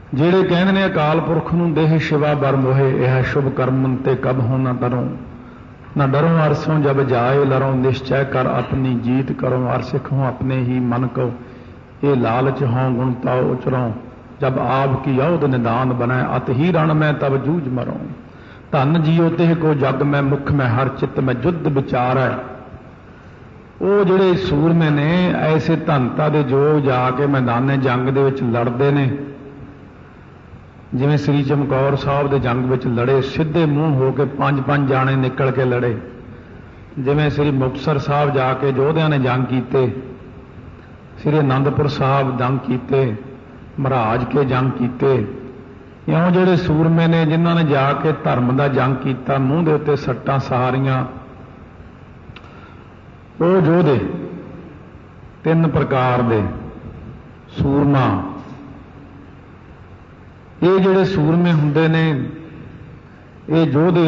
ਜਿਹੜੇ ਕਹਿੰਦੇ ਨੇ ਅਕਾਲ ਪੁਰਖ ਨੂੰ ਦੇਹ ਸ਼ਿਵਾ ਬਰ ਮੋਹੇ, ਇਹ ਸ਼ੁਭ ਕਰਮ ਤੇ ਕਬ ਹੋ ਨਾ ਤਰੋਂ, ਨਾ ਡਰੋਂ ਅਰਸੋਂ ਜਬ ਜਾਏ ਲਰੋਂ, ਨਿਸ਼ਚੈ ਕਰ ਆਪਣੀ ਜੀਤ ਕਰੋ, ਅਰ ਸਿੱਖੋਂ ਆਪਣੇ ਹੀ ਮਨ ਕੋ, ਇਹ ਲਾਲਚ ਹੋਂ ਗੁਣ ਤਾਉ ਉਚਰੋਂ, ਜਬ ਆਪ ਕੀ ਔਧ ਨਿਦਾਨ ਬਣੈ, ਅਤ ਹੀ ਰਣ ਮੈਂ ਤਬ ਜੂਝ ਮਰੋਂ, ਧਨ ਜੀਓ ਤਿਹ ਕੋ ਜਗ ਮੈਂ, ਮੁਖ ਮੈਂ ਹਰ ਚਿੱਤ ਮੈਂ ਜੁੱਧ ਵਿਚਾਰੈ। ਉਹ ਜਿਹੜੇ ਸੂਰਮੇ ਨੇ ਐਸੇ ਧਨਤਾ ਦੇ ਜੋ ਜਾ ਕੇ ਮੈਦਾਨੇ ਜੰਗ ਦੇ ਵਿੱਚ ਲੜਦੇ ਨੇ, ਜਿਵੇਂ ਸ੍ਰੀ ਚਮਕੌਰ ਸਾਹਿਬ ਦੇ ਜੰਗ ਵਿੱਚ ਲੜੇ, ਸਿੱਧੇ ਮੂੰਹ ਹੋ ਕੇ 5-5 ਜਾਣੇ ਨਿਕਲ ਕੇ ਲੜੇ। ਜਿਵੇਂ ਸ੍ਰੀ ਮੁਕਤਸਰ ਸਾਹਿਬ ਜਾ ਕੇ ਯੋਧਿਆਂ ਨੇ ਜੰਗ ਕੀਤੇ, ਸ੍ਰੀ ਅਨੰਦਪੁਰ ਸਾਹਿਬ ਜੰਗ ਕੀਤੇ, ਮਹਾਰਾਜ ਕੇ ਜੰਗ ਕੀਤੇ। ਇਉਂ ਜਿਹੜੇ ਸੂਰਮੇ ਨੇ ਜਿਨ੍ਹਾਂ ਨੇ ਜਾ ਕੇ ਧਰਮ ਦਾ ਜੰਗ ਕੀਤਾ, ਮੂੰਹ ਦੇ ਉੱਤੇ ਸੱਟਾਂ ਸਹਾਰੀਆਂ, ਉਹ ਯੋਧੇ 3 ਪ੍ਰਕਾਰ ਦੇ ਸੂਰਮਾ। ਇਹ ਜਿਹੜੇ ਸੂਰਮੇ ਹੁੰਦੇ ਨੇ, ਇਹ ਯੋਧੇ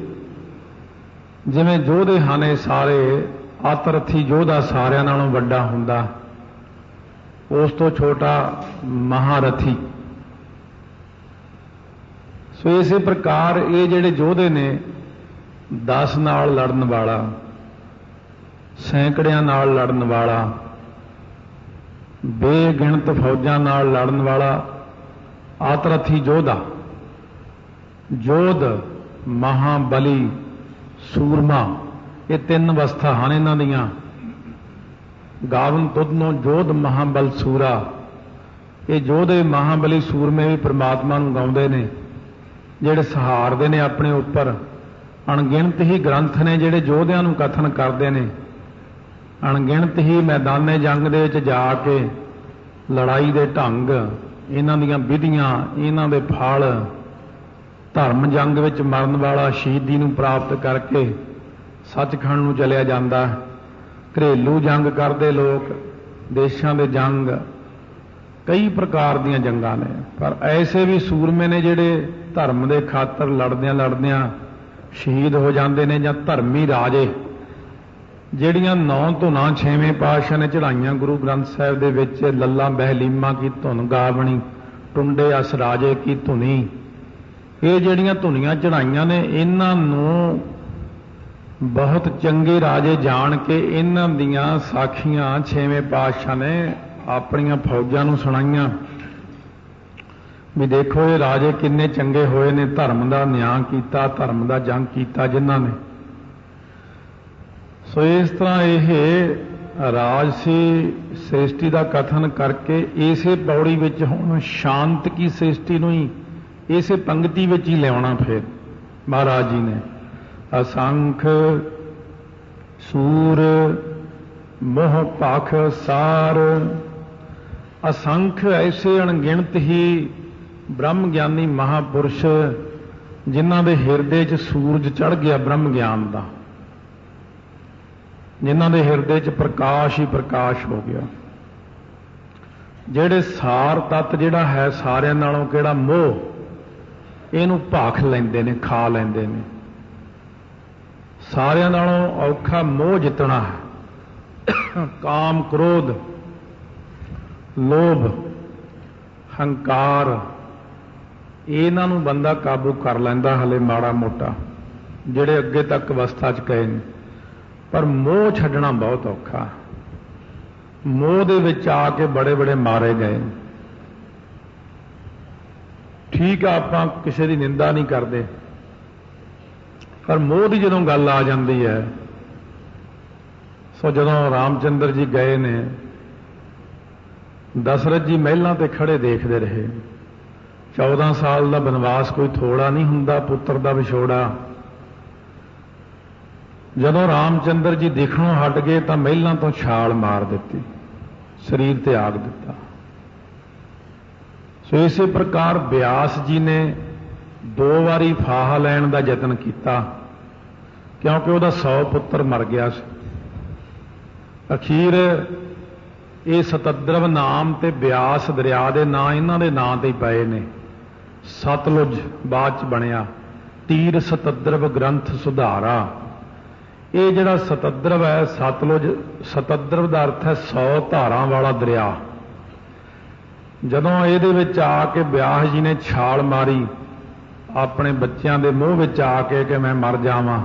ਜਿਵੇਂ ਯੋਧੇ ਹਨ, ਇਹ ਸਾਰੇ ਆਤਰਥੀ ਯੋਧਾ ਸਾਰਿਆਂ ਨਾਲੋਂ ਵੱਡਾ ਹੁੰਦਾ, ਉਸ ਤੋਂ ਛੋਟਾ ਮਹਾਰਥੀ। ਸੋ ਇਸੇ ਪ੍ਰਕਾਰ ਇਹ ਜਿਹੜੇ ਯੋਧੇ ਨੇ 10 ਨਾਲ ਲੜਨ ਵਾਲਾ, ਸੈਂਕੜਿਆਂ ਨਾਲ ਲੜਨ ਵਾਲਾ, ਬੇਗਿਣਤ ਫੌਜਾਂ ਨਾਲ ਲੜਨ ਵਾਲਾ ਆਤਰਥੀ ਯੋਧਾ, ਯੋਧ, ਮਹਾਬਲੀ, ਸੂਰਮਾ, ਇਹ 3 ਅਵਸਥਾ ਹਨ ਇਹਨਾਂ ਦੀਆਂ। ਗਾਵਨ ਤੁਧਨੋਂ ਯੋਧ ਮਹਾਬਲ ਸੂਰਾ, ਇਹ ਯੋਧੇ ਮਹਾਬਲੀ ਸੂਰਮੇ ਵੀ ਪ੍ਰਮਾਤਮਾ ਨੂੰ ਗਾਉਂਦੇ ਨੇ, ਜਿਹੜੇ ਸਹਾਰਦੇ ਨੇ ਆਪਣੇ ਉੱਪਰ। ਅਣਗਿਣਤ ਹੀ ਗ੍ਰੰਥ ਨੇ ਜਿਹੜੇ ਯੋਧਿਆਂ ਨੂੰ ਕਥਨ ਕਰਦੇ ਨੇ, ਅਣਗਿਣਤ ਹੀ ਮੈਦਾਨੇ ਜੰਗ ਦੇ ਵਿੱਚ ਜਾ ਕੇ ਲੜਾਈ ਦੇ ਢੰਗ, ਇਹਨਾਂ ਦੀਆਂ ਵਿਧੀਆਂ, ਇਹਨਾਂ ਦੇ ਫਲ, ਧਰਮ ਜੰਗ ਵਿੱਚ ਮਰਨ ਵਾਲਾ ਸ਼ਹੀਦੀ ਨੂੰ ਪ੍ਰਾਪਤ ਕਰਕੇ ਸੱਚਖੰਡ ਨੂੰ ਚਲਿਆ ਜਾਂਦਾ। ਘਰੇਲੂ ਜੰਗ ਕਰਦੇ ਲੋਕ, ਦੇਸ਼ਾਂ ਦੇ ਜੰਗ, ਕਈ ਪ੍ਰਕਾਰ ਦੀਆਂ ਜੰਗਾਂ ਨੇ। ਪਰ ਐਸੇ ਵੀ ਸੂਰਮੇ ਨੇ ਜਿਹੜੇ ਧਰਮ ਦੇ ਖਾਤਰ ਲੜਦਿਆਂ ਲੜਦਿਆਂ ਸ਼ਹੀਦ ਹੋ ਜਾਂਦੇ ਨੇ, ਜਾਂ ਧਰਮੀ ਰਾਜੇ, ਜਿਹੜੀਆਂ 9 ਧੁਨਾਂ 6ਵੇਂ ਪਾਤਸ਼ਾਹ ਨੇ ਚੜਾਈਆਂ ਗੁਰੂ ਗ੍ਰੰਥ ਸਾਹਿਬ ਦੇ ਵਿੱਚ। ਲੱਲਾ ਬਹਿਲੀਮਾ ਕੀ ਧੁਨ ਗਾਵਣੀ, ਟੁੰਡੇ ਅਸ ਰਾਜੇ ਕੀ ਧੁਨੀ, ਇਹ ਜਿਹੜੀਆਂ ਧੁਨੀਆਂ ਚੜਾਈਆਂ ਨੇ, ਇਹਨਾਂ ਨੂੰ ਬਹੁਤ ਚੰਗੇ ਰਾਜੇ ਜਾਣ ਕੇ ਇਹਨਾਂ ਦੀਆਂ ਸਾਖੀਆਂ 6ਵੇਂ ਪਾਤਸ਼ਾਹ ਨੇ ਆਪਣੀਆਂ ਫੌਜਾਂ ਨੂੰ ਸੁਣਾਈਆਂ ਵੀ ਦੇਖੋ ਇਹ ਰਾਜੇ ਕਿੰਨੇ ਚੰਗੇ ਹੋਏ ਨੇ, ਧਰਮ ਦਾ ਨਿਆਂ ਕੀਤਾ, ਧਰਮ ਦਾ ਜੰਗ ਕੀਤਾ ਜਿਨ੍ਹਾਂ ਨੇ। ਸੋ ਇਸ ਤਰ੍ਹਾਂ ਇਹ ਰਾਜਸੀ ਸ੍ਰਿਸ਼ਟੀ ਦਾ ਕਥਨ ਕਰਕੇ ਇਸੇ ਪੌੜੀ ਵਿੱਚ ਹੁਣ ਸ਼ਾਂਤ ਕੀ ਸ੍ਰਿਸ਼ਟੀ ਨੂੰ ਹੀ ਇਸੇ ਪੰਕਤੀ ਵਿੱਚ ਹੀ ਲਿਆਉਣਾ। ਫਿਰ ਮਹਾਰਾਜ ਜੀ ਨੇ ਅਸੰਖ ਸੂਰ ਮੋਹ ਭਖ ਸਾਰ, ਅਸੰਖ ਐਸੇ ਅਣਗਿਣਤ ਹੀ ਬ੍ਰਹਮ ਗਿਆਨੀ ਮਹਾਪੁਰਸ਼ ਜਿਨ੍ਹਾਂ ਦੇ ਹਿਰਦੇ 'ਚ ਸੂਰਜ ਚੜ੍ਹ ਗਿਆ ਬ੍ਰਹਮ ਗਿਆਨ ਦਾ, ਜਿਨ੍ਹਾਂ ਦੇ ਹਿਰਦੇ 'ਚ ਪ੍ਰਕਾਸ਼ ਹੀ ਪ੍ਰਕਾਸ਼ ਹੋ ਗਿਆ, ਜਿਹੜੇ ਸਾਰ ਤੱਤ ਜਿਹੜਾ ਹੈ ਸਾਰਿਆਂ ਨਾਲੋਂ ਕਿਹੜਾ ਮੋਹ, ਇਹਨੂੰ ਭਾਖ ਲੈਂਦੇ ਨੇ, ਖਾ ਲੈਂਦੇ ਨੇ। ਸਾਰਿਆਂ ਨਾਲੋਂ ਔਖਾ ਮੋਹ ਜਿੱਤਣਾ ਹੈ। ਕਾਮ, ਕ੍ਰੋਧ, ਲੋਭ, ਹੰਕਾਰ, ਇਹਨਾਂ ਨੂੰ ਬੰਦਾ ਕਾਬੂ ਕਰ ਲੈਂਦਾ ਹਲੇ ਮਾੜਾ ਮੋਟਾ, ਜਿਹੜੇ ਅੱਗੇ ਤੱਕ ਅਵਸਥਾ 'ਚ ਗਏ ਨੇ। ਪਰ ਮੋਹ ਛੱਡਣਾ ਬਹੁਤ ਔਖਾ। ਮੋਹ ਦੇ ਵਿੱਚ ਆ ਕੇ ਬੜੇ ਬੜੇ ਮਾਰੇ ਗਏ। ਠੀਕ ਆ, ਆਪਾਂ ਕਿਸੇ ਦੀ ਨਿੰਦਾ ਨਹੀਂ ਕਰਦੇ, ਪਰ ਮੋਹ ਦੀ ਜਦੋਂ ਗੱਲ ਆ ਜਾਂਦੀ ਹੈ। ਸੋ ਜਦੋਂ ਰਾਮਚੰਦਰ ਜੀ ਗਏ ਨੇ, ਦਸ਼ਰਥ ਜੀ ਮਹਿਲਾਂ ਤੇ ਖੜੇ ਦੇਖਦੇ ਰਹੇ। 14 ਸਾਲ ਦਾ ਬਨਵਾਸ ਕੋਈ ਥੋੜਾ ਨਹੀਂ ਹੁੰਦਾ, ਪੁੱਤਰ ਦਾ ਵਿਛੋੜਾ। ਜਦੋਂ ਰਾਮਚੰਦਰ ਜੀ ਦਿਖਣੋਂ ਹਟ ਗਏ ਤਾਂ ਮਹਿਲਾਂ ਤੋਂ ਛਾਲ ਮਾਰ ਦਿੱਤੀ, ਸਰੀਰ ਤਿਆਗ ਦਿੱਤਾ। ਸੋ ਇਸੇ ਪ੍ਰਕਾਰ ਬਿਆਸ ਜੀ ਨੇ 2 ਵਾਰੀ ਫਾਹਾ ਲੈਣ ਦਾ ਯਤਨ ਕੀਤਾ, ਕਿਉਂਕਿ ਉਹਦਾ 100 ਪੁੱਤਰ ਮਰ ਗਿਆ ਸੀ। ਅਖੀਰ ਇਹ ਸਤਦਰਵ ਨਾਮ ਤੇ ਬਿਆਸ ਦਰਿਆ ਦੇ ਨਾਂ ਇਹਨਾਂ ਦੇ ਨਾਂ ਤੇ ਹੀ ਪਏ ਨੇ। ਸਤਲੁਜ ਬਾਅਦ ਚ ਬਣਿਆ, ਤੀਰ ਸਤਦਰਵ ਗ੍ਰੰਥ ਸੁਧਾਰਾ। ਇਹ ਜਿਹੜਾ ਸਤਦਰਵ ਹੈ, ਸਤਲੁਜ, ਸਤਦਰਵ ਦਾ ਅਰਥ ਹੈ 100 ਧਾਰਾਂ ਵਾਲਾ ਦਰਿਆ। ਜਦੋਂ ਇਹਦੇ ਵਿੱਚ ਆ ਕੇ ਬਿਆਸ ਜੀ ਨੇ ਛਾਲ ਮਾਰੀ ਆਪਣੇ ਬੱਚਿਆਂ ਦੇ ਮੂੰਹ ਵਿੱਚ ਆ ਕੇ ਕਿ ਮੈਂ ਮਰ ਜਾਵਾਂ,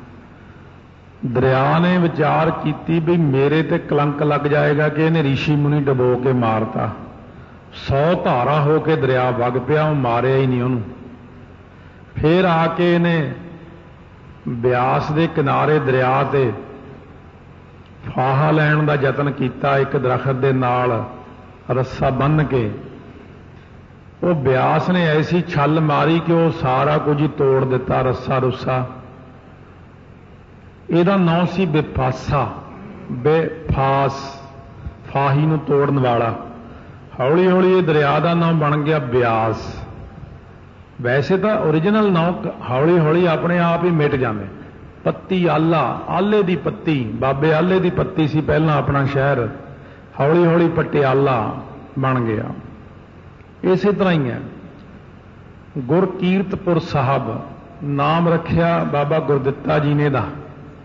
ਦਰਿਆ ਨੇ ਵਿਚਾਰ ਕੀਤੀ ਵੀ ਮੇਰੇ ਤੇ ਕਲੰਕ ਲੱਗ ਜਾਏਗਾ ਕਿ ਇਹਨੇ ਰਿਸ਼ੀ ਮੁਨੀ ਡਬੋ ਕੇ ਮਾਰਤਾ। 100 ਧਾਰਾ ਹੋ ਕੇ ਦਰਿਆ ਵਗ ਪਿਆ, ਉਹ ਮਾਰਿਆ ਹੀ ਨਹੀਂ ਉਹਨੂੰ। ਫਿਰ ਆ ਕੇ ਇਹਨੇ ਬਿਆਸ ਦੇ ਕਿਨਾਰੇ ਦਰਿਆ ਤੇ ਫਾਹਾ ਲੈਣ ਦਾ ਯਤਨ ਕੀਤਾ, ਇੱਕ ਦਰਖਤ ਦੇ ਨਾਲ ਰੱਸਾ ਬੰਨ੍ਹ ਕੇ। ਉਹ ਬਿਆਸ ਨੇ ਐਸੀ ਛੱਲ ਮਾਰੀ ਕਿ ਉਹ ਸਾਰਾ ਕੁਝ ਹੀ ਤੋੜ ਦਿੱਤਾ, ਰੱਸਾ ਰੁੱਸਾ। ਇਹਦਾ ਨਾਂ ਸੀ ਬਿਫਾਸਾ, ਬੇਫਾਸ, ਫਾਹੀ ਨੂੰ ਤੋੜਨ ਵਾਲਾ। ਹੌਲੀ ਹੌਲੀ ਇਹ ਦਰਿਆ ਦਾ ਨਾਮ ਬਣ ਗਿਆ ਬਿਆਸ। ਵੈਸੇ ਤਾਂ ਓਰੀਜਨਲ ਨਾਮ ਹੌਲੀ ਹੌਲੀ ਆਪਣੇ ਆਪ ਹੀ ਮਿਟ ਜਾਂਦੇ। ਪੱਤੀ ਆਲਾ, ਆਲੇ ਦੀ ਪੱਤੀ, ਬਾਬੇ ਆਲੇ ਦੀ ਪੱਤੀ ਸੀ ਪਹਿਲਾਂ ਆਪਣਾ ਸ਼ਹਿਰ, ਹੌਲੀ ਹੌਲੀ ਪਟਿਆਲਾ ਬਣ ਗਿਆ। ਇਸੇ ਤਰ੍ਹਾਂ ਹੀ ਹੈ ਗੁਰਕੀਰਤਪੁਰ ਸਾਹਿਬ ਨਾਮ ਰੱਖਿਆ ਬਾਬਾ ਗੁਰਦਿੱਤਾ ਜੀ ਨੇ ਦਾ,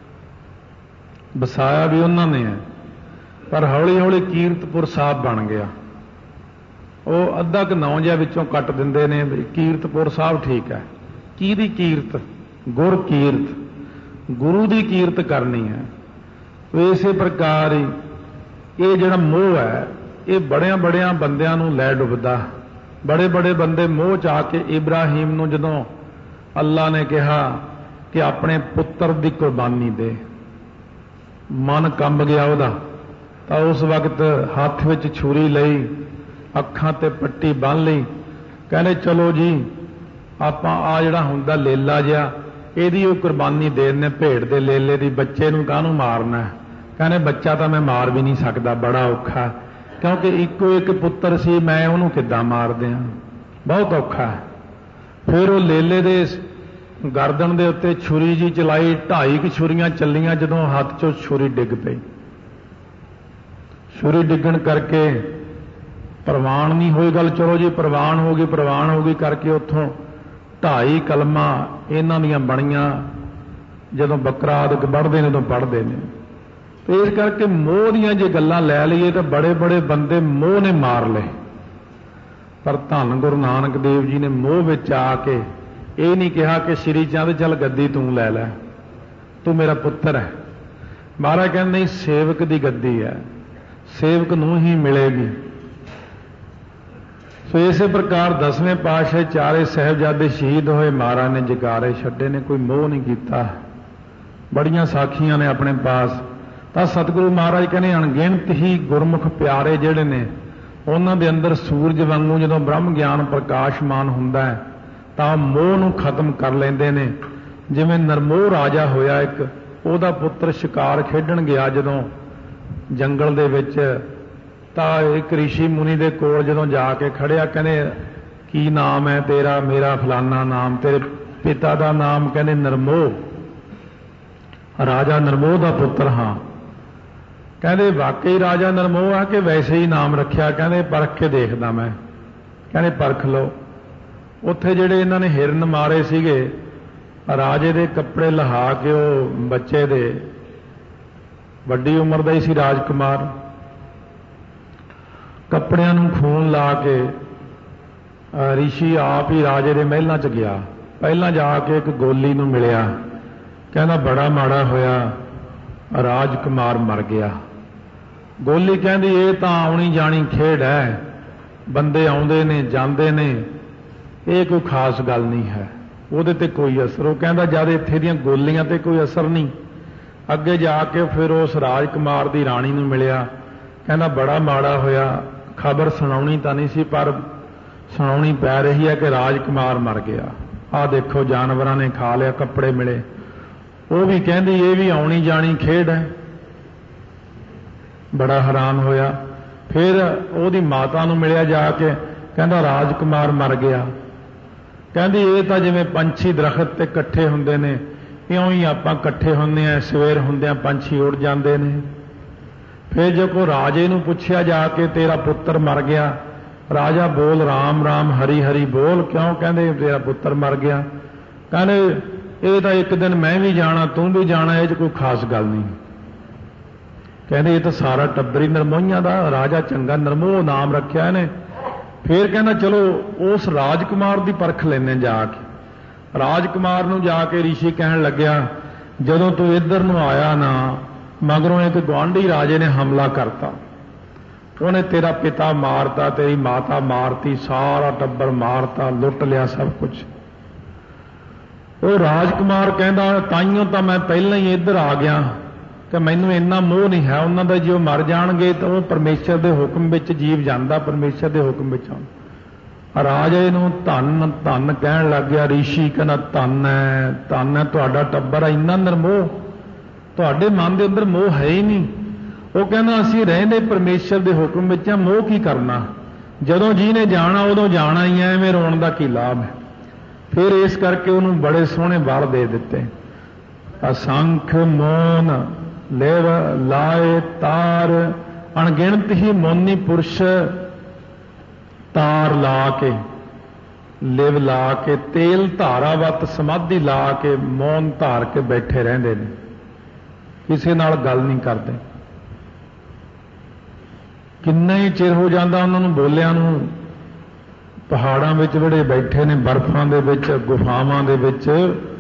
ਵਸਾਇਆ ਵੀ ਉਹਨਾਂ ਨੇ ਹੈ, ਪਰ ਹੌਲੀ ਹੌਲੀ ਕੀਰਤਪੁਰ ਸਾਹਿਬ ਬਣ ਗਿਆ। ਉਹ ਅੱਧਾ ਕੁ ਨਾਂ ਜਿਹਾ ਵਿੱਚੋਂ ਕੱਟ ਦਿੰਦੇ ਨੇ ਵੀ ਕੀਰਤਪੁਰ ਸਾਹਿਬ ਠੀਕ ਹੈ। ਕਿਹਦੀ ਕੀਰਤ? ਗੁਰਕੀਰਤ, ਗੁਰੂ ਦੀ ਕੀਰਤ ਕਰਨੀ ਹੈ। ਇਸੇ ਪ੍ਰਕਾਰ ਹੀ ਇਹ ਜਿਹੜਾ ਮੋਹ ਹੈ ਇਹ ਬੜਿਆਂ ਬੜਿਆਂ ਬੰਦਿਆਂ ਨੂੰ ਲੈ ਡੁੱਬਦਾ। ਬੜੇ ਬੜੇ ਬੰਦੇ ਮੋਹ ਚ ਆ ਕੇ ਇਬਰਾਹੀਮ ਨੂੰ ਜਦੋਂ ਅੱਲਾ ਨੇ ਕਿਹਾ ਕਿ ਆਪਣੇ ਪੁੱਤਰ ਦੀ ਕੁਰਬਾਨੀ ਦੇ, ਮਨ ਕੰਬ ਗਿਆ ਉਹਦਾ, ਤਾਂ ਉਸ ਵਕਤ ਹੱਥ ਵਿੱਚ ਛੁਰੀ ਲਈ, ਅੱਖਾਂ ਤੇ ਪੱਟੀ ਬੰਨ੍ਹ ਲਈ, ਕਹਿੰਦੇ ਚਲੋ ਜੀ ਆਪਾਂ ਆ ਜਿਹੜਾ ਹੁੰਦਾ ਲੇਲਾ ਜਿਹਾ ਇਹਦੀ ਉਹ ਕੁਰਬਾਨੀ ਦੇ ਦਿੰਦੇ, ਭੇਡ ਦੇ ਲੇਲੇ ਦੀ। ਬੱਚੇ ਨੂੰ ਕਾਹਨੂੰ ਮਾਰਨਾ? ਕਹਿੰਦੇ ਬੱਚਾ ਤਾਂ ਮੈਂ ਮਾਰ ਵੀ ਨਹੀਂ ਸਕਦਾ, ਬੜਾ ਔਖਾ, ਕਿਉਂਕਿ ਇੱਕੋ ਇੱਕ ਪੁੱਤਰ ਸੀ, ਮੈਂ ਉਹਨੂੰ ਕਿੱਦਾਂ ਮਾਰ ਦਿਆਂ, ਬਹੁਤ ਔਖਾ। ਫਿਰ ਉਹ ਲੇਲੇ ਦੇ ਗਰਦਨ ਦੇ ਉੱਤੇ ਛੁਰੀ ਜੀ ਚਲਾਈ, 2.5 ਛੁਰੀਆਂ ਚੱਲੀਆਂ, ਜਦੋਂ ਹੱਥ 'ਚੋਂ ਛੁਰੀ ਡਿੱਗ ਪਈ। ਛੁਰੀ ਡਿੱਗਣ ਕਰਕੇ ਪ੍ਰਵਾਨ ਨਹੀਂ ਹੋਈ ਗੱਲ, ਚਲੋ ਜੀ ਪ੍ਰਵਾਨ ਹੋ ਗਈ ਕਰਕੇ ਉੱਥੋਂ 2.5 ਕਲਮਾਂ ਇਹਨਾਂ ਦੀਆਂ ਬਣੀਆਂ। ਜਦੋਂ ਬੱਕਰਾ ਆਦਿਕ ਵੱਢਦੇ ਨੇ ਉਦੋਂ ਪੜ੍ਹਦੇ ਨੇ। ਤੇ ਇਸ ਕਰਕੇ ਮੋਹ ਦੀਆਂ ਜੇ ਗੱਲਾਂ ਲੈ ਲਈਏ ਤਾਂ ਬੜੇ ਬੜੇ ਬੰਦੇ ਮੋਹ ਨੇ ਮਾਰ ਲਏ, ਪਰ ਧੰਨ ਗੁਰੂ ਨਾਨਕ ਦੇਵ ਜੀ ਨੇ ਮੋਹ ਵਿੱਚ ਆ ਕੇ ਇਹ ਨਹੀਂ ਕਿਹਾ ਕਿ ਸ਼੍ਰੀ ਚੰਦ ਚੱਲ ਗੱਦੀ ਤੂੰ ਲੈ ਲੈ, ਤੂੰ ਮੇਰਾ ਪੁੱਤਰ ਹੈ। ਮਹਾਰਾਜ ਕਹਿੰਦੇ ਨਹੀਂ, ਸੇਵਕ ਦੀ ਗੱਦੀ ਹੈ, ਸੇਵਕ ਨੂੰ ਹੀ ਮਿਲੇਗੀ। ਸੋ ਇਸੇ ਪ੍ਰਕਾਰ 10ਵੇਂ ਪਾਤਸ਼ਾਹ ਚਾਰੇ ਸਾਹਿਬਜ਼ਾਦੇ ਸ਼ਹੀਦ ਹੋਏ, ਮਹਾਰਾਜ ਨੇ ਜਕਾਰੇ ਛੱਡੇ ਨੇ, ਕੋਈ ਮੋਹ ਨਹੀਂ ਕੀਤਾ। ਬੜੀਆਂ ਸਾਖੀਆਂ ਨੇ ਆਪਣੇ ਪਾਸ। ਤਾਂ ਸਤਿਗੁਰੂ ਮਹਾਰਾਜ ਕਹਿੰਦੇ ਅਣਗਿਣਤ ਹੀ ਗੁਰਮੁਖ ਪਿਆਰੇ ਜਿਹੜੇ ਨੇ, ਉਹਨਾਂ ਦੇ ਅੰਦਰ ਸੂਰਜ ਵਾਂਗੂ ਜਦੋਂ ਬ੍ਰਹਮ ਗਿਆਨ ਪ੍ਰਕਾਸ਼ਮਾਨ ਹੁੰਦਾ ਹੈ ਤਾਂ ਮੋਹ ਨੂੰ ਖਤਮ ਕਰ ਲੈਂਦੇ ਨੇ। ਜਿਵੇਂ ਨਰਮੋਹ ਰਾਜਾ ਹੋਇਆ ਇੱਕ, ਉਹਦਾ ਪੁੱਤਰ ਸ਼ਿਕਾਰ ਖੇਡਣ ਗਿਆ ਜਦੋਂ ਜੰਗਲ ਦੇ ਵਿੱਚ, ਤਾਂ ਇੱਕ ਰਿਸ਼ੀ ਮੁਨੀ ਦੇ ਕੋਲ ਜਦੋਂ ਜਾ ਕੇ ਖੜਿਆ, ਕਹਿੰਦੇ ਕੀ ਨਾਮ ਹੈ ਤੇਰਾ? ਮੇਰਾ ਫਲਾਨਾ ਨਾਮ। ਤੇਰੇ ਪਿਤਾ ਦਾ ਨਾਮ? ਕਹਿੰਦੇ ਨਰਮੋਹ, ਰਾਜਾ ਨਰਮੋਹ ਦਾ ਪੁੱਤਰ ਹਾਂ। ਕਹਿੰਦੇ ਵਾਕਈ ਰਾਜਾ ਨਰਮੋਹ ਆ ਕਿ ਵੈਸੇ ਹੀ ਨਾਮ ਰੱਖਿਆ? ਕਹਿੰਦੇ ਪਰਖ ਕੇ ਦੇਖਦਾ ਮੈਂ। ਕਹਿੰਦੇ ਪਰਖ ਲਓ। ਉੱਥੇ ਜਿਹੜੇ ਇਹਨਾਂ ਨੇ ਹਿਰਨ ਮਾਰੇ ਸੀਗੇ, ਰਾਜੇ ਦੇ ਕੱਪੜੇ ਲਹਾ ਕੇ, ਉਹ ਬੱਚੇ ਦੇ ਵੱਡੀ ਉਮਰ ਦਾ ਹੀ ਸੀ ਰਾਜਕੁਮਾਰ, ਕੱਪੜਿਆਂ ਨੂੰ ਖੂਨ ਲਾ ਕੇ ਰਿਸ਼ੀ ਆਪ ਹੀ ਰਾਜੇ ਦੇ ਮਹਿਲਾਂ 'ਚ ਗਿਆ। ਪਹਿਲਾਂ ਜਾ ਕੇ ਇੱਕ ਗੋਲੀ ਨੂੰ ਮਿਲਿਆ, ਕਹਿੰਦਾ ਬੜਾ ਮਾੜਾ ਹੋਇਆ, ਰਾਜਕੁਮਾਰ ਮਰ ਗਿਆ। ਗੋਲੀ ਕਹਿੰਦੀ ਇਹ ਤਾਂ ਆਉਣੀ ਜਾਣੀ ਖੇਡ ਹੈ, ਬੰਦੇ ਆਉਂਦੇ ਨੇ ਜਾਂਦੇ ਨੇ, ਇਹ ਕੋਈ ਖਾਸ ਗੱਲ ਨਹੀਂ ਹੈ, ਉਹਦੇ ਤੇ ਕੋਈ ਅਸਰ। ਉਹ ਕਹਿੰਦਾ ਜਦ ਇੱਥੇ ਦੀਆਂ ਗੋਲੀਆਂ ਤੇ ਕੋਈ ਅਸਰ ਨਹੀਂ। ਅੱਗੇ ਜਾ ਕੇ ਫਿਰ ਉਸ ਰਾਜਕੁਮਾਰ ਦੀ ਰਾਣੀ ਨੂੰ ਮਿਲਿਆ, ਕਹਿੰਦਾ ਬੜਾ ਮਾੜਾ ਹੋਇਆ, ਖਬਰ ਸੁਣਾਉਣੀ ਤਾਂ ਨਹੀਂ ਸੀ ਪਰ ਸੁਣਾਉਣੀ ਪੈ ਰਹੀ ਹੈ ਕਿ ਰਾਜਕੁਮਾਰ ਮਰ ਗਿਆ। ਆਹ ਦੇਖੋ ਜਾਨਵਰਾਂ ਨੇ ਖਾ ਲਿਆ, ਕੱਪੜੇ ਮਿਲੇ। ਉਹ ਵੀ ਕਹਿੰਦੀ ਇਹ ਵੀ ਆਉਣੀ ਜਾਣੀ ਖੇਡ ਹੈ। ਬੜਾ ਹੈਰਾਨ ਹੋਇਆ। ਫਿਰ ਉਹਦੀ ਮਾਤਾ ਨੂੰ ਮਿਲਿਆ ਜਾ ਕੇ, ਕਹਿੰਦਾ ਰਾਜਕੁਮਾਰ ਮਰ ਗਿਆ। ਕਹਿੰਦੀ ਇਹ ਤਾਂ ਜਿਵੇਂ ਪੰਛੀ ਦਰਖਤ ਤੇ ਇਕੱਠੇ ਹੁੰਦੇ ਨੇ, ਇਉਂ ਹੀ ਆਪਾਂ ਇਕੱਠੇ ਹੁੰਦੇ ਆ, ਸਵੇਰ ਹੁੰਦਿਆਂ ਪੰਛੀ ਉੱਡ ਜਾਂਦੇ ਨੇ। ਫਿਰ ਜੇ ਕੋ ਰਾਜੇ ਨੂੰ ਪੁੱਛਿਆ ਜਾ ਕੇ ਤੇਰਾ ਪੁੱਤਰ ਮਰ ਗਿਆ, ਰਾਜਾ ਬੋਲ ਰਾਮ ਰਾਮ ਹਰੀ ਹਰੀ ਬੋਲ। ਕਿਉਂ? ਕਹਿੰਦੇ ਤੇਰਾ ਪੁੱਤਰ ਮਰ ਗਿਆ। ਕਹਿੰਦੇ ਇਹ ਤਾਂ ਇੱਕ ਦਿਨ ਮੈਂ ਵੀ ਜਾਣਾ, ਤੂੰ ਵੀ ਜਾਣਾ, ਇਹ 'ਚ ਕੋਈ ਖਾਸ ਗੱਲ ਨਹੀਂ। ਕਹਿੰਦੇ ਇਹ ਤਾਂ ਸਾਰਾ ਟੱਬਰ ਹੀ ਨਰਮੋਹੀਆਂ ਦਾ, ਰਾਜਾ ਚੰਗਾ ਨਰਮੋਹ ਨਾਮ ਰੱਖਿਆ ਇਹਨੇ, फिर कहना चलो उस राजकुमार की परख लेने जाके। राजकुमार नूं जाके ऋषि कहन लग्या जदों तू इधर नूं आया ना मगरों एक गुआढ़ी राजे ने हमला करता, उन्हें तेरा पिता मारता, तेरी माता मारती, सारा टब्बर मारता, लुट लिया सब कुछ। वो राजकुमार कहता ताइयों तो मैं पहले ही इधर आ गया कि मैनू इन्ना मोह नहीं है उन्हों का, जो मर जाणगे तो वो परमेश्वर के हुक्म विच जीव जाता, परमेश्वर के हुक्म विच आउंदा। राजे नूं धन धन कहण लग गया। ऋषि कहना धन है तुहाडा टब्बर है, इन्ना निर्मोह, तुहाडे मन के अंदर मोह है ही नहीं। वो कहना असीं रहंदे परमेश्वर के हुक्म विच, मोह की करना, जदों जी ने जाना उदों जाना ही है, एवें रोण दा की लाभ है। फिर इस करके उन्होंने बड़े सोहणे वर दे दिते, असंख मौन लिव लाए तार, अणगिणत ही मौनी पुरुष तार ला के, लिव ला के, तेल धारावत समाधि ला के मौन धार के बैठे रहंदे ने, किसी नाल गल नहीं करते। किन्ना ही चिर हो जाता उन्होंने बोलिया नूं, पहाड़ां विच बड़े बैठे ने, बर्फां दे विच, गुफावां दे विच,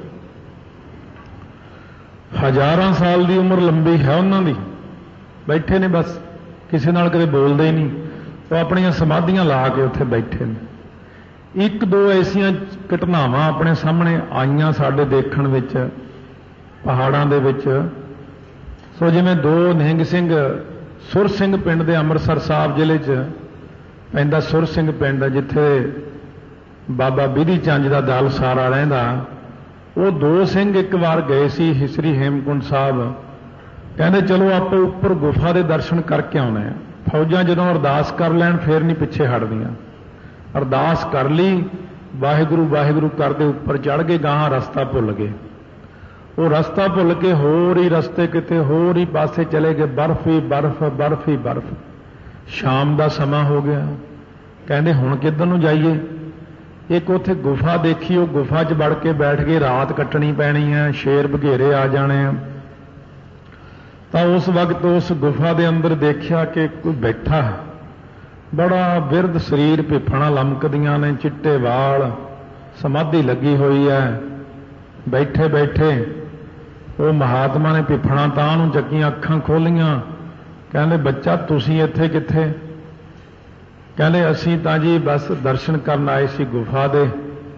हजारां साल की उम्र लंबी है उन्होंने, बैठे ने बस, किसी नाल कदे बोलते ही नहीं, वो अपनियां समाधियां ला के उत्थे बैठे ने। एक दो ऐसियां घटनावां अपने सामने आईयां साडे देखण विच पहाड़ां दे विच। सो जिवें दो निहंग सिंह सुर सिंह पिंड दे अमृतसर साहब जिले च पैंदा सुर सिंह पिंड, जिथे बाबा बिधी चंद दा दल सारा रहिंदा, वो दो सिंह एक बार गए सी श्री हेमकुंड साहब, कहते चलो आप उपर गुफा के दर्शन करके आने। फौजां जदों अरदास कर लैण फिर नहीं पिछे हटदियां। अरदास कर ली, वाहिगुरू वाहिगुरू करते उपर चढ़ गए, गाहां रस्ता भुल गए। वो रस्ता भुल के होर ही रस्ते किते होर ही पासे चले गए, बर्फ ही बर्फ, बर्फ ही बर्फ। शाम का समा हो गया, कहते हुण किधर नूं जाइए। एक उत्थे गुफा देखी, वो गुफा च वड़ के बैठ गए, रात कट्टनी पैनी है, शेर बघेरे आ जाने हैं। तो उस वक्त उस गुफा के अंदर देखा कि कोई बैठा है, बड़ा बिरध शरीर, भिफणा लमकदियां ने, चिट्टे वाल, समाधि लगी हुई है। बैठे बैठे वो महात्मा ने भिफणा तां नूं चक्कियां, अखां खोलियां, कहते बच्चा तुसीं इत्थे कित्थे? कहते असीं तां जी बस दर्शन करन आए सी गुफा दे,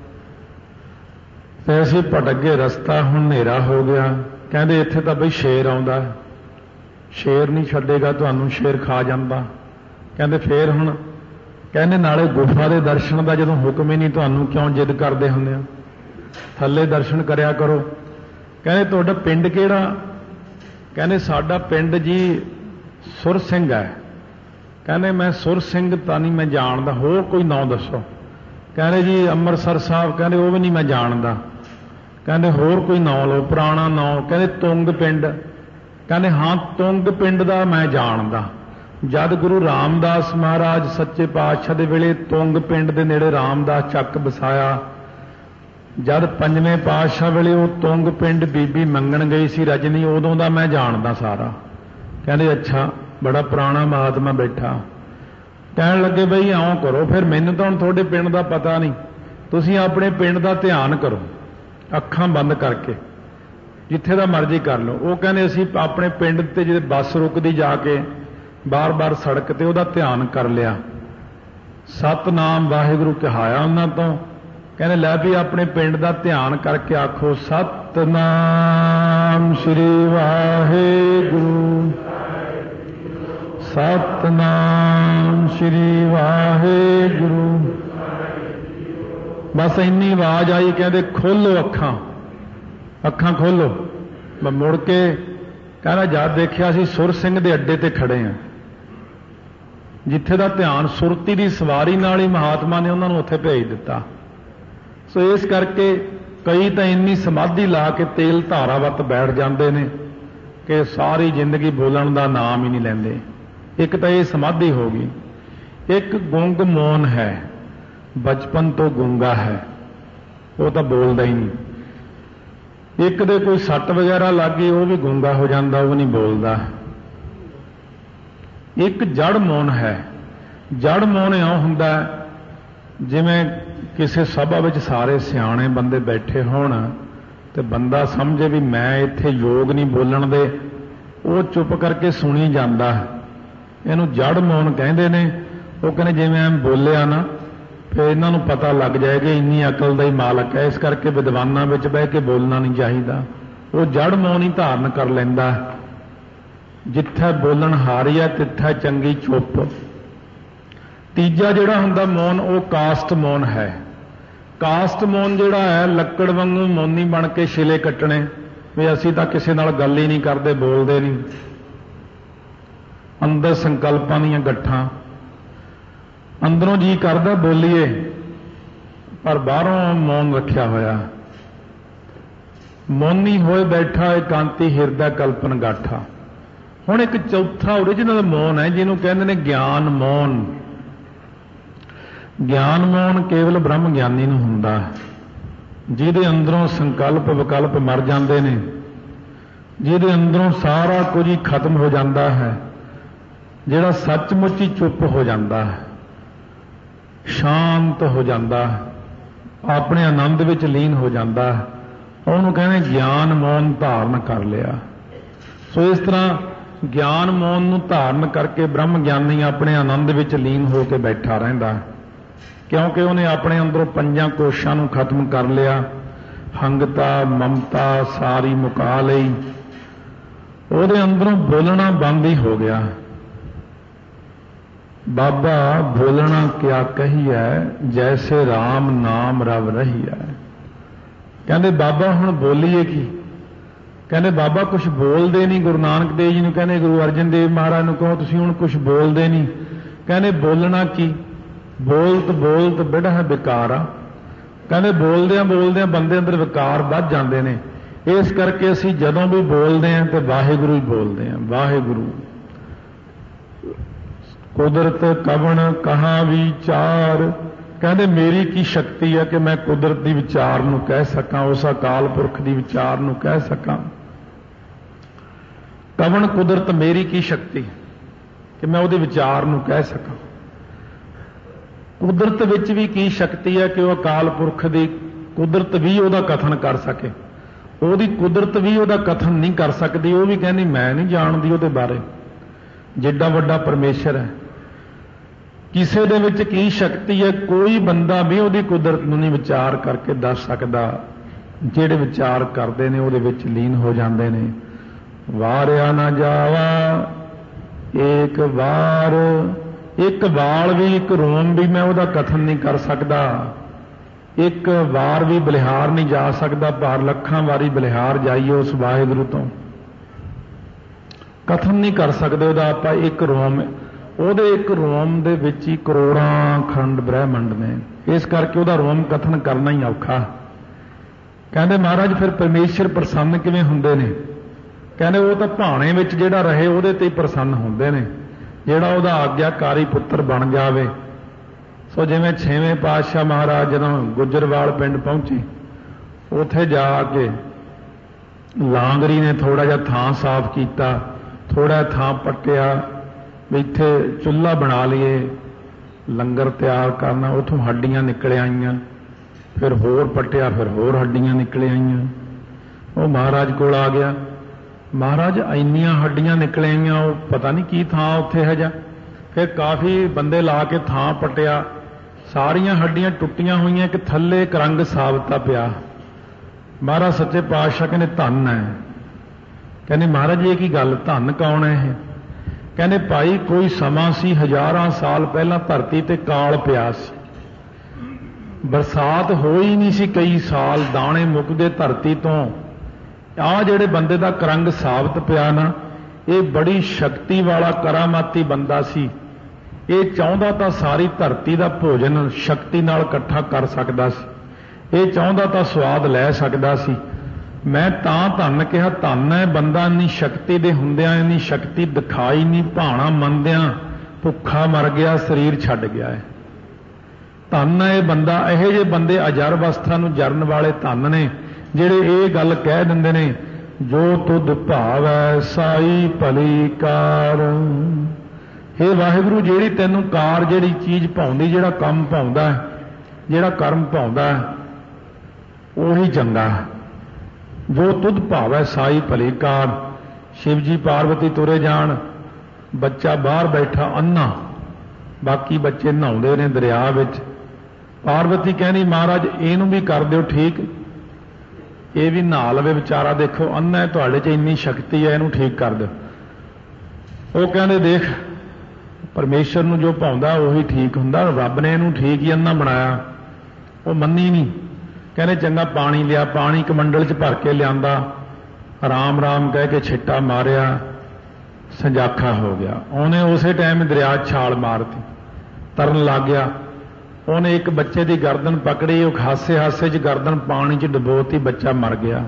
ते असीं भटक गए रस्ता, हुण हनेरा हो गया। कहते इत्थे तां बई शेर आउंदा, शेर नहीं छड्डेगा तुहानूं, शेर खा जांदा। कहते फिर हुण, कहते नाले गुफा दे दर्शन दा जदों हुक्म ही नहीं तुहानूं क्यों जिद करदे हुंदे हो, थल्ले दर्शन करया करो। कहते तुहाडा पिंड किहड़ा? कहते साडा पिंड जी सुर सिंह है। कहते मैं सुर सिंह तां नहीं मैं जानदा, होर कोई नाम दसो। कहते जी अमृतसर साहब, कहते वो भी नहीं मैं जानदा। कहते होर कोई नाम लो, पुराना नाम। कहते तुंग पिंड। कहते हाँ तुंग पिंड दा मैं जानदा, जद गुरु रामदास महाराज सच्चे पातशाह दे वेले तुंग पिंड दे नेड़े रामदास चक बसाया, जद पंजवें पातशाह वेले वो तुंग पिंड बीबी मंगण गई सी रजनी, उदों दा मैं जानदा सारा। कहते अच्छा, बड़ा पुराना महात्मा बैठा। कहन लगे बई आओ करो फिर, मैनूं तां हुण तुहाडे पिंड दा पता नहीं, तुसीं अपने पिंड दा ध्यान करो, अखां बंद करके जिथे दा मर्जी कर लो। वो कहने असीं अपने पिंड ते जिहड़े बस रुकदी जाके बार बार सड़क ते उहदा ध्यान कर लिया, सतनाम वाहिगुरू कहाया उन्हां तों। कहने लै भी अपने पिंड दा ध्यान करके आखो सतनाम श्री वाहिगुरू, सतनाम श्री वाहिगुरू। बस इन्नी आवाज आई, कहते खोलो अखां, अखां खोलो। मैं मुड़ के कहना जद देखिया सी सुर सिंह दे अड्डे ते खड़े हैं, जिथे दा ध्यान सुरती दी सवारी नाल ही महात्मा ने उन्होंने उत्थे भेज दिता। सो इस करके कई तो इन्नी समाधि ला के तेल धारावत बैठ जाते हैं कि सारी जिंदगी बोलण का नाम ही नहीं लेंदे। एक तो ये समाधि हो गई, एक गुंग मौन है, बचपन तो गुंगा है, वो तो बोलता ही नहीं। एक दे कोई सट वगैरह लग गई, वो भी गुंगा हो जाता, वो नहीं बोलता। एक जड़ मौन है, जड़ मौन इउं हुंदा ਜਿਵੇਂ ਕਿਸੇ ਸਭਾ ਵਿੱਚ ਸਾਰੇ ਸਿਆਣੇ ਬੰਦੇ ਬੈਠੇ ਹੋਣ ਤੇ ਬੰਦਾ ਸਮਝੇ ਵੀ ਮੈਂ ਇੱਥੇ ਯੋਗ ਨਹੀਂ ਬੋਲਣ ਦੇ, ਉਹ ਚੁੱਪ ਕਰਕੇ ਸੁਣੀ ਜਾਂਦਾ ਹੈ। ਇਹਨੂੰ ਜੜ ਮੌਨ ਕਹਿੰਦੇ ਨੇ। ਉਹ ਕਹਿੰਦੇ ਜਿਵੇਂ ਐਂ ਬੋਲਿਆ ਨਾ ਫਿਰ ਇਹਨਾਂ ਨੂੰ ਪਤਾ ਲੱਗ ਜਾਏਗਾ ਇੰਨੀ ਅਕਲ ਦਾ ਹੀ ਮਾਲਕ ਹੈ, ਇਸ ਕਰਕੇ ਵਿਦਵਾਨਾਂ ਵਿੱਚ ਬਹਿ ਕੇ ਬੋਲਣਾ ਨਹੀਂ ਚਾਹੀਦਾ। ਉਹ ਜੜ ਮੌਨ ਹੀ ਧਾਰਨ ਕਰ ਲੈਂਦਾ। ਜਿੱਥੇ ਬੋਲਣ ਹਾਰੀ ਹੈ ਤਿੱਥੇ ਚੰਗੀ ਚੁੱਪ। ਤੀਜਾ ਜਿਹੜਾ ਹੁੰਦਾ ਮੌਨ, ਉਹ ਕਾਸਟ ਮੌਨ ਹੈ। ਕਾਸਟ ਮੌਨ ਜਿਹੜਾ ਹੈ ਲੱਕੜ ਵਾਂਗੂ ਮੌਨੀ ਬਣ ਕੇ ਛਿਲੇ ਕੱਟਣੇ ਵੀ ਅਸੀਂ ਤਾਂ ਕਿਸੇ ਨਾਲ ਗੱਲ ਹੀ ਨਹੀਂ ਕਰਦੇ, ਬੋਲਦੇ ਨਹੀਂ। ਅੰਦਰ ਸੰਕਲਪਾਂ ਦੀਆਂ ਗੱਠਾਂ, ਅੰਦਰੋਂ ਜੀ ਕਰਦਾ ਬੋਲੀਏ ਪਰ ਬਾਹਰੋਂ ਮੌਨ ਰੱਖਿਆ ਹੋਇਆ। ਮੌਨੀ ਹੋਏ ਬੈਠਾ ਇਕਾਂਤੀ ਹਿਰਦਾ ਕਲਪਨ ਗਾਠਾ। ਹੁਣ ਇੱਕ ਚੌਥਾ ਓਰੀਜਨਲ ਮੌਨ ਹੈ ਜਿਹਨੂੰ ਕਹਿੰਦੇ ਨੇ ਗਿਆਨ ਮੌਨ। ਗਿਆਨ ਮੌਨ ਕੇਵਲ ਬ੍ਰਹਮ ਗਿਆਨੀ ਨੂੰ ਹੁੰਦਾ ਹੈ, ਜਿਹਦੇ ਅੰਦਰੋਂ ਸੰਕਲਪ ਵਿਕਲਪ ਮਰ ਜਾਂਦੇ ਨੇ, ਜਿਹਦੇ ਅੰਦਰੋਂ ਸਾਰਾ ਕੁਝ ਹੀ ਖਤਮ ਹੋ ਜਾਂਦਾ ਹੈ, ਜਿਹੜਾ ਸੱਚਮੁੱਚ ਹੀ ਚੁੱਪ ਹੋ ਜਾਂਦਾ ਹੈ, ਸ਼ਾਂਤ ਹੋ ਜਾਂਦਾ ਹੈ, ਆਪਣੇ ਆਨੰਦ ਵਿੱਚ ਲੀਨ ਹੋ ਜਾਂਦਾ ਹੈ, ਉਹਨੂੰ ਕਹਿੰਦੇ ਗਿਆਨ ਮੌਨ ਧਾਰਨ ਕਰ ਲਿਆ। ਸੋ ਇਸ ਤਰ੍ਹਾਂ ਗਿਆਨ ਮੌਨ ਨੂੰ ਧਾਰਨ ਕਰਕੇ ਬ੍ਰਹਮ ਗਿਆਨੀ ਆਪਣੇ ਆਨੰਦ ਵਿੱਚ ਲੀਨ ਹੋ ਕੇ ਬੈਠਾ ਰਹਿੰਦਾ, ਕਿਉਂਕਿ ਉਹਨੇ ਆਪਣੇ ਅੰਦਰੋਂ ਪੰਜਾਂ ਕੋਸ਼ਾਂ ਨੂੰ ਖਤਮ ਕਰ ਲਿਆ। ਹੰਗਤਾ ਮਮਤਾ ਸਾਰੀ ਮੁਕਾ ਲਈ, ਉਹਦੇ ਅੰਦਰੋਂ ਬੋਲਣਾ ਬੰਦ ਹੀ ਹੋ ਗਿਆ। ਬਾਬਾ ਬੋਲਣਾ ਕਿਆ ਕਹੀਐ, ਜੈਸੇ ਰਾਮ ਨਾਮ ਰਵ ਰਹੀਐ। ਕਹਿੰਦੇ ਬਾਬਾ ਹੁਣ ਬੋਲੀਏ ਕੀ? ਕਹਿੰਦੇ ਬਾਬਾ ਕੁਝ ਬੋਲਦੇ ਨਹੀਂ। ਗੁਰੂ ਨਾਨਕ ਦੇਵ ਜੀ ਨੂੰ ਕਹਿੰਦੇ, ਗੁਰੂ ਅਰਜਨ ਦੇਵ ਮਹਾਰਾਜ ਨੂੰ ਕਹੋ ਤੁਸੀਂ ਹੁਣ ਕੁਝ ਬੋਲਦੇ ਨਹੀਂ। ਕਹਿੰਦੇ ਬੋਲਣਾ ਕੀ? ਬੋਲਤ ਬੋਲਤ ਬਿੜ੍ਹ ਵਿਕਾਰ ਆ। ਕਹਿੰਦੇ ਬੋਲਦਿਆਂ ਬੋਲਦਿਆਂ ਬੰਦੇ ਅੰਦਰ ਵਿਕਾਰ ਵੱਧ ਜਾਂਦੇ ਨੇ। ਇਸ ਕਰਕੇ ਅਸੀਂ ਜਦੋਂ ਵੀ ਬੋਲਦੇ ਹਾਂ ਤੇ ਵਾਹਿਗੁਰੂ ਹੀ ਬੋਲਦੇ ਹਾਂ। ਵਾਹਿਗੁਰੂ ਕੁਦਰਤ ਕਵਣ ਕਹਾ ਵਿਚਾਰ। ਕਹਿੰਦੇ ਮੇਰੀ ਕੀ ਸ਼ਕਤੀ ਹੈ ਕਿ ਮੈਂ ਕੁਦਰਤ ਦੀ ਵਿਚਾਰ ਨੂੰ ਕਹਿ ਸਕਾਂ, ਉਸ ਅਕਾਲ ਪੁਰਖ ਦੀ ਵਿਚਾਰ ਨੂੰ ਕਹਿ ਸਕਾਂ। ਕਵਣ ਕੁਦਰਤ ਮੇਰੀ ਕੀ ਸ਼ਕਤੀ ਕਿ ਮੈਂ ਉਹਦੇ ਵਿਚਾਰ ਨੂੰ ਕਹਿ ਸਕਾਂ। ਕੁਦਰਤ ਵਿੱਚ ਵੀ ਕੀ ਸ਼ਕਤੀ ਹੈ ਕਿ ਉਹ ਅਕਾਲ ਪੁਰਖ ਦੀ ਕੁਦਰਤ ਵੀ ਉਹਦਾ ਕਥਨ ਕਰ ਸਕੇ। ਉਹਦੀ ਕੁਦਰਤ ਵੀ ਉਹਦਾ ਕਥਨ ਨਹੀਂ ਕਰ ਸਕਦੀ। ਉਹ ਵੀ ਕਹਿੰਦੀ ਮੈਂ ਨਹੀਂ ਜਾਣਦੀ ਉਹਦੇ ਬਾਰੇ, ਜਿੱਡਾ ਵੱਡਾ ਪਰਮੇਸ਼ਰ ਹੈ। ਕਿਸੇ ਦੇ ਵਿੱਚ ਕੀ ਸ਼ਕਤੀ ਹੈ, ਕੋਈ ਬੰਦਾ ਵੀ ਉਹਦੀ ਕੁਦਰਤ ਨੂੰ ਨਹੀਂ ਵਿਚਾਰ ਕਰਕੇ ਦੱਸ ਸਕਦਾ। ਜਿਹੜੇ ਵਿਚਾਰ ਕਰਦੇ ਨੇ ਉਹਦੇ ਵਿੱਚ ਲੀਨ ਹੋ ਜਾਂਦੇ ਨੇ। ਵਾਰਿਆ ਨਾ ਜਾਵਾ ਏਕ ਵਾਰ, ਇੱਕ ਵਾਲ ਵੀ ਇੱਕ ਰੋਮ ਵੀ ਮੈਂ ਉਹਦਾ ਕਥਨ ਨਹੀਂ ਕਰ ਸਕਦਾ। ਇੱਕ ਵਾਰ ਵੀ ਬਲਿਹਾਰ ਨਹੀਂ ਜਾ ਸਕਦਾ, ਭਾਰ ਲੱਖਾਂ ਵਾਰੀ ਬਲਿਹਾਰ ਜਾਈਏ ਉਸ ਵਾਹਿਗੁਰੂ ਤੋਂ, ਕਥਨ ਨਹੀਂ ਕਰ ਸਕਦੇ ਉਹਦਾ ਆਪਾਂ। ਇੱਕ ਰੋਮ, ਉਹਦੇ ਇੱਕ ਰੋਮ ਦੇ ਵਿੱਚ ਹੀ ਕਰੋੜਾਂ ਖੰਡ ਬ੍ਰਹਿਮੰਡ ਨੇ। ਇਸ ਕਰਕੇ ਉਹਦਾ ਰੋਮ ਕਥਨ ਕਰਨਾ ਹੀ ਔਖਾ। ਕਹਿੰਦੇ ਮਹਾਰਾਜ ਫਿਰ ਪਰਮੇਸ਼ਰ ਪ੍ਰਸੰਨ ਕਿਵੇਂ ਹੁੰਦੇ ਨੇ? ਕਹਿੰਦੇ ਉਹ ਤਾਂ ਭਾਣੇ ਵਿੱਚ ਜਿਹੜਾ ਰਹੇ ਉਹਦੇ ਤੇ ਹੀ ਪ੍ਰਸੰਨ ਹੁੰਦੇ ਨੇ, ਜਿਹੜਾ ਉਹਦਾ ਆਗਿਆਕਾਰੀ ਪੁੱਤਰ ਬਣ ਜਾਵੇ। ਸੋ ਜਿਵੇਂ 6ਵੇਂ ਪਾਤਸ਼ਾਹ ਮਹਾਰਾਜ ਜਦੋਂ ਗੁੱਜਰਵਾਲ ਪਿੰਡ ਪਹੁੰਚੇ, ਉੱਥੇ ਜਾ ਕੇ ਲਾਂਗਰੀ ਨੇ ਥੋੜਾ ਜਿਹਾ ਥਾਂ ਸਾਫ਼ ਕੀਤਾ, ਥੋੜਾ ਥਾਂ ਪੱਟਿਆ ਵੀ ਇੱਥੇ ਚੁੱਲ੍ਹਾ ਬਣਾ ਲਈਏ, ਲੰਗਰ ਤਿਆਰ ਕਰਨਾ। ਉੱਥੋਂ ਹੱਡੀਆਂ ਨਿਕਲ ਆਈਆਂ, ਫਿਰ ਹੋਰ ਪੱਟਿਆ, ਫਿਰ ਹੋਰ ਹੱਡੀਆਂ ਨਿਕਲ ਆਈਆਂ। ਉਹ ਮਹਾਰਾਜ ਕੋਲ ਆ ਗਿਆ, ਮਹਾਰਾਜ ਇੰਨੀਆਂ ਹੱਡੀਆਂ ਨਿਕਲ ਆਈਆਂ, ਉਹ ਪਤਾ ਨਹੀਂ ਕੀ ਥਾਂ ਉੱਥੇ ਹੈ ਜਾ। ਫਿਰ ਕਾਫੀ ਬੰਦੇ ਲਾ ਕੇ ਥਾਂ ਪੱਟਿਆ, ਸਾਰੀਆਂ ਹੱਡੀਆਂ ਟੁੱਟੀਆਂ ਹੋਈਆਂ, ਇੱਕ ਥੱਲੇ ਇੱਕ ਰੰਗ ਸਾਬਤਾ ਪਿਆ। ਮਹਾਰਾਜ ਸੱਚੇ ਪਾਤਸ਼ਾਹ ਕਹਿੰਦੇ ਧੰਨ ਹੈ। ਕਹਿੰਦੇ ਮਹਾਰਾਜ ਇਹ ਕੀ ਗੱਲ, ਧੰਨ ਕੌਣ ਹੈ ਇਹ? ਕਹਿੰਦੇ ਭਾਈ ਕੋਈ ਸਮਾਂ ਸੀ, ਹਜ਼ਾਰਾਂ ਸਾਲ ਪਹਿਲਾਂ ਧਰਤੀ ਤੇ ਕਾਲ ਪਿਆ ਸੀ, ਬਰਸਾਤ ਹੋਈ ਨਹੀਂ ਸੀ ਕਈ ਸਾਲ, ਦਾਣੇ ਮੁੱਕਦੇ ਧਰਤੀ ਤੋਂ। ਆਹ ਜਿਹੜੇ ਬੰਦੇ ਦਾ ਕਰੰਗ ਸਾਬਤ ਪਿਆ ਨਾ, ਇਹ ਬੜੀ ਸ਼ਕਤੀ ਵਾਲਾ ਕਰਾਮਾਤੀ ਬੰਦਾ ਸੀ। ਇਹ ਚਾਹੁੰਦਾ ਤਾਂ ਸਾਰੀ ਧਰਤੀ ਦਾ ਭੋਜਨ ਸ਼ਕਤੀ ਨਾਲ ਇਕੱਠਾ ਕਰ ਸਕਦਾ ਸੀ, ਇਹ ਚਾਹੁੰਦਾ ਤਾਂ ਸਵਾਦ ਲੈ ਸਕਦਾ ਸੀ। ਮੈਂ ਤਾਂ ਧੰਨ ਕਿਹਾ, ਧੰਨ ਹੈ ਬੰਦਾ ਇੰਨੀ ਸ਼ਕਤੀ ਦੇ ਹੁੰਦਿਆਂ ਇੰਨੀ ਸ਼ਕਤੀ ਦਿਖਾਈ ਨਹੀਂ, ਭਾਣਾ ਮੰਨਦਿਆਂ ਭੁੱਖਾ ਮਰ ਗਿਆ, ਸਰੀਰ ਛੱਡ ਗਿਆ ਹੈ। ਧੰਨ ਹੈ ਇਹ ਬੰਦਾ। ਇਹੋ ਜਿਹੇ ਬੰਦੇ ਅਜਰ ਅਵਸਥਾ ਨੂੰ ਜਰਨ ਵਾਲੇ ਧੰਨ ਨੇ, ਜਿਹੜੇ ਇਹ ਗੱਲ ਕਹਿ ਦਿੰਦੇ ਨੇ, ਜੋ ਤੁਧ ਭਾਵੈ ਸਾਈ ਭਲੀ ਕਾਰ। ਹੇ ਵਾਹਿਗੁਰੂ, ਜਿਹੜੀ ਤੈਨੂੰ ਕਾਰ, ਜਿਹੜੀ ਚੀਜ਼ ਭਾਉਂਦੀ, ਜਿਹੜਾ ਕੰਮ ਭਾਉਂਦਾ, ਜਿਹੜਾ ਕਰਮ ਭਾਉਂਦਾ ਉਹੀ ਚੰਗਾ। ਜੋ ਤੁਧ ਭਾਵੈ ਸਾਈ ਭਲੀ ਕਾਰ। शिव जी पार्वती तुरे जान, बच्चा बाहर बैठा अन्ना, बाकी बच्चे नहाउंदे ने दरिया विच। पार्वती कहनी महाराज इहनूं भी कर दिओ ठीक, ये भी नहा लवे बेचारा, देखो अन्ना है तुहाडे च इन्नी शक्ति है, इहनूं ठीक कर दिओ। वो कहंदे देख परमेश्वर नूं जो भाउंदा उही ठीक हुंदा, रब ने इहनूं ठीक ही अन्ना बनाया। वो मन्नी नहीं, कहने चंगा पानी लिया, पानी कमंडल च भर के लियांदा, राम राम कह के छिट्टा मारिया, संजाखा हो गया। उन्हें उसे टाइम दरिया छाल मारती, तरन लग गया। उन्हें एक बच्चे की गर्दन पकड़ी, वो हासे हासे च गर्दन पानी च डबोती, बच्चा मर गया।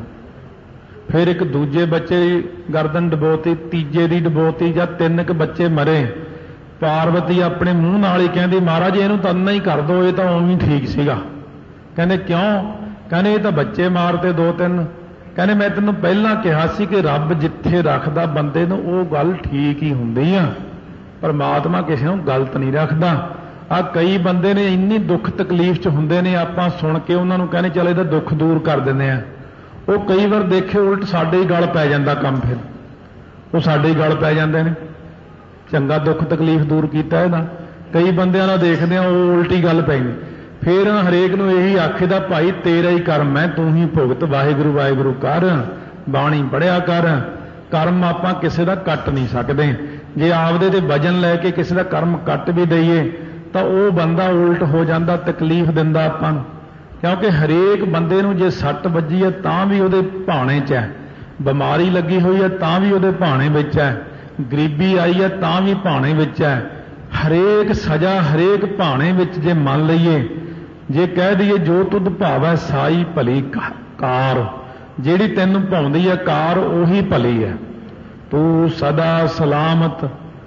फिर एक दूजे बच्चे की गर्दन डबोती, तीजे की डबोती, या 3 बच्चे मरे। पार्वती अपने मूँह नाल ही कहती महाराज इहनूं तां अन्ना ही कर दो, ये तो उवें ठीक सीगा। कहंदे क्यों? कहंदे ये तो बच्चे मारते 2-3। कहने मैं तेनों पहला कहा सी कि रब जिथे रखदा बंदे नूं वो गल ठीक ही हुंदी आ, परमात्मा किसी नूं गलत नहीं रखदा। आ कई बंदे ने इन्नी दुख तकलीफ च हुंदे ने, आपां सुन के उन्हां नूं कहने चल इहदा दुख दूर कर दिंदे आ। वो कई बार देखे उल्ट साडे ही गल पै जांदा काम, फिर वो साडे ही गल पै जांदे ने। चंगा दुख तकलीफ दूर कीता इहदा, कई बंदिआं नाल देखदे आ वो उल्टी गल पैंदी। फिर हरेक नूं यही आखीदा भाई तेरा ही कर्म है, तू ही भुगत, वाहिगुरू वाहिगुरू कर, बाणी पढ़िया कर। कर्म आपां किसी दा कट नहीं सकते। जे आपदे ते वजन लैके किसी दा कर्म कट भी दईए तो वह बंदा उल्ट हो जाता, तकलीफ दिंदा आपां नूं। क्योंकि हरेक बंदे नूं जे सੱਟ ਵੱਜੀ है तां भी उहदे भाणे च है, बीमारी लगी हुई है तां भी उहदे भाणे विच है, गरीबी आई है तां भी भाणे विच है। हरेक सजा हरेक भाणे विच जे मन लईए, जे कह दईए जो तुध भावै साई भली कार, जिहड़ी तैनूं भाउंदी है कार उही भली है। तू सदा सलामत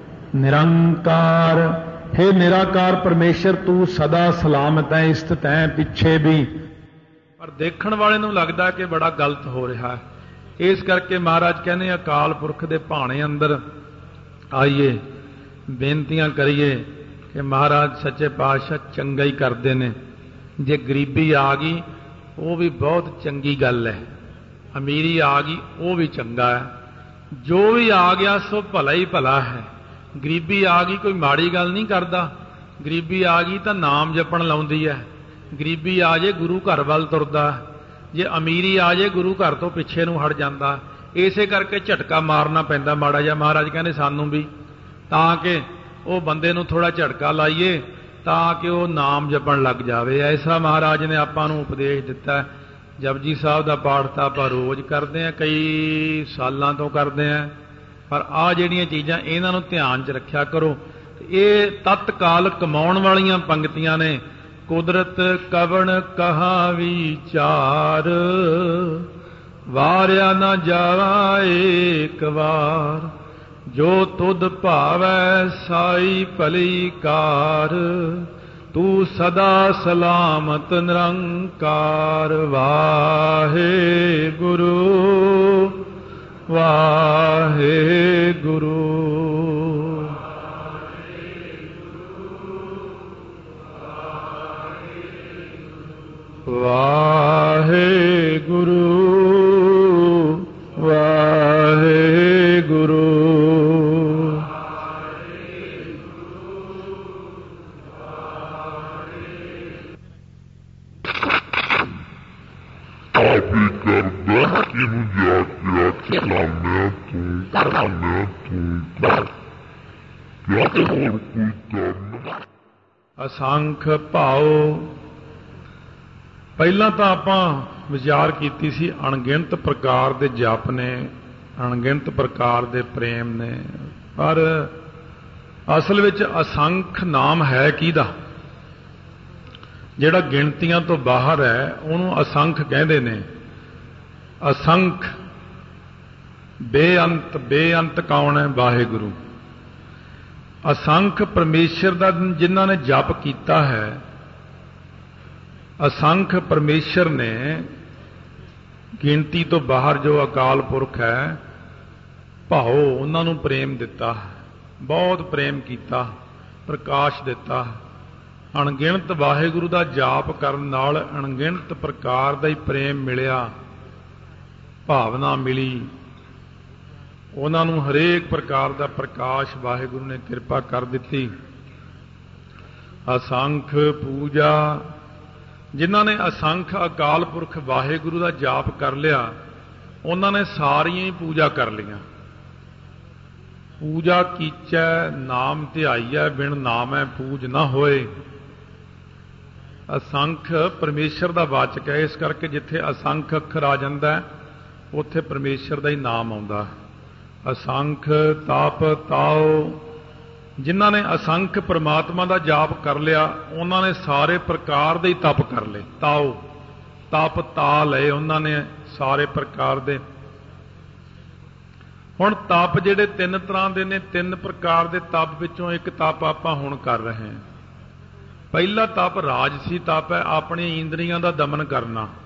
निरंकार, हे निराकार परमेश्वर तू सदा सलामत है, स्थित है पिछे भी। पर देखण वाले नूं लगदा कि बड़ा गलत हो रहा है। इस करके महाराज कहने अकाल पुरख दे भाणे अंदर आइए, बेनतियां करिए कि महाराज सच्चे पातशाह चंगा ही करदे ने। जे गरीबी आ गई वो भी बहुत चंगी गल है, अमीरी आ गई वो भी चंगा है, जो भी आ गया सो भला ही भला है। गरीबी आ गई कोई माड़ी गल नहीं करता, गरीबी आ गई तो नाम जपण लाउंदी है, गरीबी आ जाए गुरु घर वाल तुरदा, जे अमीरी आ जाए गुरु घर तो पिछे नूं हट जाता। इसे करके झटका मारना पैंदा माड़ा जिहा। महाराज कहने सानूं भी तां कि वो बंदे नूं थोड़ा झटका लाइए ताकि वो नाम जपण लग जाए। ऐसा महाराज ने आपां नूं उपदेश दिता। जपजी साहब का पाठ तो आप रोज़ करते हैं, कई सालों तो करते हैं, पर आ जिहड़ियां चीज़ां इन्हां नूं ध्यान च रखिया करो। ये तत्काल कमाउण वालियां पंक्तियां ने। कुदरत कवण कहा विचार, वारिया न जावा एक बार, जो तुध भावै साई भली कार, तू सदा सलामत निरंकार। वाहे गुरु वाहे गुरु। वाहे गुरु वाहे गुरु। असंख भाओ। पहला तो आपां विचार कीती सी अणगिणत प्रकार के जप ने, अणगिणत प्रकार के प्रेम ने, पर असल विच असंख नाम है किहदा? जिहड़ा गिणतियां तो बाहर है उहनूं असंख कहंदे ने। असंख बेअंत, बेअंत कौन है? वाहिगुरू। असंख परमेश्वर का जिन्हां ने जप कीता है, असंख परमेश्वर ने गिनती तो बाहर जो अकाल पुरख है भाओ उन्होंने प्रेम दिता, बहुत प्रेम किया, प्रकाश दिता। ਅਣਗਿਣਤ ਵਾਹਿਗੁਰੂ ਦਾ ਜਾਪ ਕਰਨ ਨਾਲ ਅਣਗਿਣਤ ਪ੍ਰਕਾਰ ਦਾ ਹੀ ਪ੍ਰੇਮ ਮਿਲਿਆ, ਭਾਵਨਾ ਮਿਲੀ। ਉਹਨਾਂ ਨੂੰ ਹਰੇਕ ਪ੍ਰਕਾਰ ਦਾ ਪ੍ਰਕਾਸ਼ ਵਾਹਿਗੁਰੂ ਨੇ ਕਿਰਪਾ ਕਰ ਦਿੱਤੀ। ਅਸੰਖ ਪੂਜਾ, ਜਿਨ੍ਹਾਂ ਨੇ ਅਸੰਖ ਅਕਾਲ ਪੁਰਖ ਵਾਹਿਗੁਰੂ ਦਾ ਜਾਪ ਕਰ ਲਿਆ, ਉਹਨਾਂ ਨੇ ਸਾਰੀਆਂ ਹੀ ਪੂਜਾ ਕਰ ਲਈਆਂ। ਪੂਜਾ ਕੀਚੈ ਨਾਮ ਧਿਆਈਐ, ਬਿਨ ਨਾਮੈ ਪੂਜ ਨਾ ਹੋਏ। ਅਸੰਖ ਪਰਮੇਸ਼ਰ ਦਾ ਵਾਚਕ ਹੈ, ਇਸ ਕਰਕੇ ਜਿੱਥੇ ਅਸੰਖ ਅੱਖਰ ਆ ਜਾਂਦਾ ਉੱਥੇ ਪਰਮੇਸ਼ਰ ਦਾ ਹੀ ਨਾਮ ਆਉਂਦਾ। ਅਸੰਖ ਤਪ ਤਾਓ, ਜਿਨ੍ਹਾਂ ਨੇ ਅਸੰਖ ਪ੍ਰਮਾਤਮਾ ਦਾ ਜਾਪ ਕਰ ਲਿਆ, ਉਹਨਾਂ ਨੇ ਸਾਰੇ ਪ੍ਰਕਾਰ ਦੇ ਹੀ ਤਪ ਕਰ ਲਏ। ਤਾਓ ਤਪ ਤਾ ਲਏ ਉਹਨਾਂ ਨੇ ਸਾਰੇ ਪ੍ਰਕਾਰ ਦੇ। ਹੁਣ ਤਪ ਜਿਹੜੇ ਤਿੰਨ ਤਰ੍ਹਾਂ ਦੇ ਨੇ, ਤਿੰਨ ਪ੍ਰਕਾਰ ਦੇ ਤਪ ਵਿੱਚੋਂ ਇੱਕ ਤਪ ਆਪਾਂ ਹੁਣ ਕਰ ਰਹੇ ਹਾਂ। ਪਹਿਲਾ ਤਪ ਰਾਜਸੀ ਤਪ ਹੈ, ਆਪਣੀਆਂ ਇੰਦਰੀਆਂ ਦਾ ਦਮਨ ਕਰਨਾ।